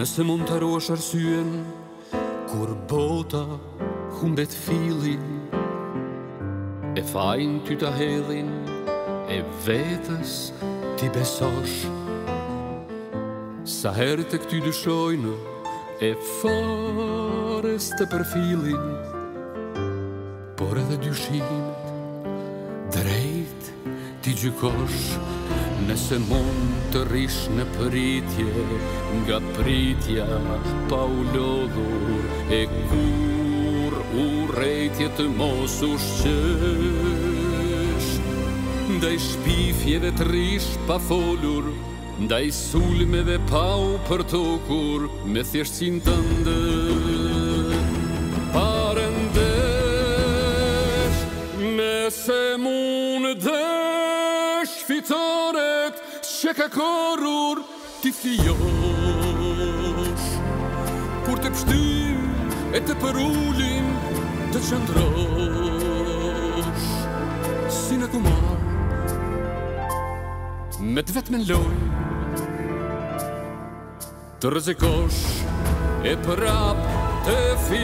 Nëse mund të ruash arsyen kur bota humbet fillin, e fajin ty ta hedhin, e vetës ti besosh. Sa herë të këty dyshojnë e fares të përfilin, por edhe dyshimet drejt ti gjykosh. Nëse mund të rish në pritje, nga pritja pa u lodhur, e kur urrejtje të mos ushqesh, ndaj shpifjeve të rish pa folur, ndaj sulmeve pa u përtokur, me thjeshtësin tënde parendesh. Nëse mund fitoret që ka korrur ti flijosh, kur të pështyr e të përullin të qëndrosh, si në kumar me të vetmen loj, të rrezikosh e prap të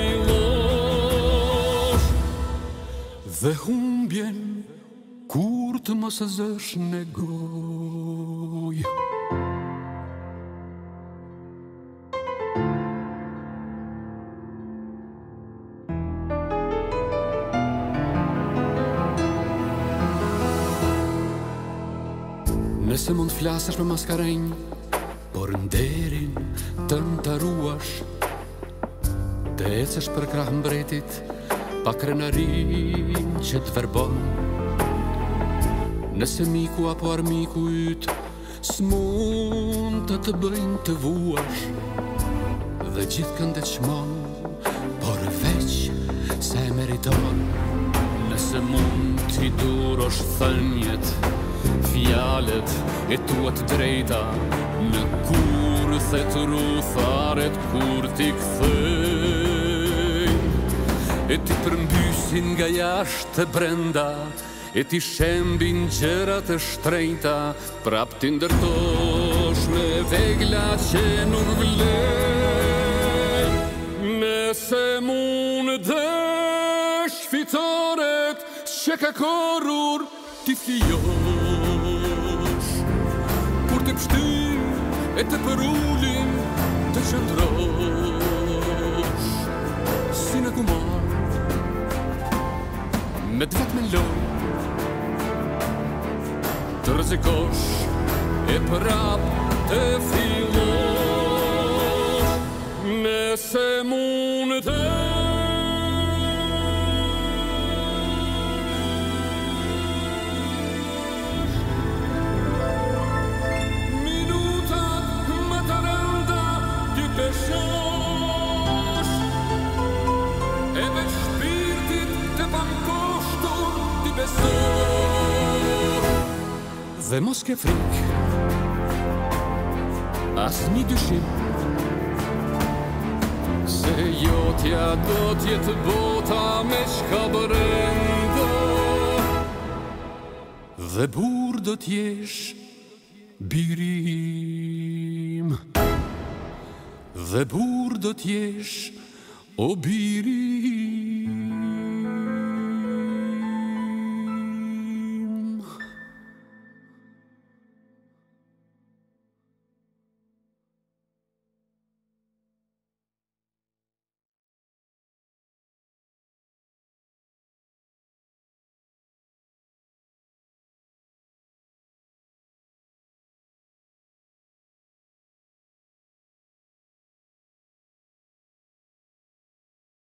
fillosh, dhe humbjen kur të mos e zësh në goj. Nëse mund flasësh me maskarenj, por nderin të ntaruash, të ecësh për krah mbretit, pa krenarin që të verbon. Nëse miku apo armiku yt s'mund të bëjnë të vuash, dhe gjithë këndet shmon, por veç se e meriton. Nëse mund t'i durosh thënjet, fjalet e tuat drejta, në kurthe të rutharet kur t'i kthej, e ti përmbysin nga jashtë të brenda, e ti shembin gjërat e shtrejta, prap ti ndërtosh me vegla që nuk vlej. Nëse mund dësh fitoret që ka korrur ti flijosh, kur të pështyr e të përullin të qëndrosh, si në kumar me të vetmen loj, të rrezikosh e prap të fillosh. Nëse mund të minutat më të rënda ty peshosh, e veç shpirtit të pamposhtur ti besosh. Dhe mos ke frik, as një dyshim, se jotja do t'jetë bota me shka brenda, dhe bur do t'jesh birim, dhe bur do t'jesh o birim.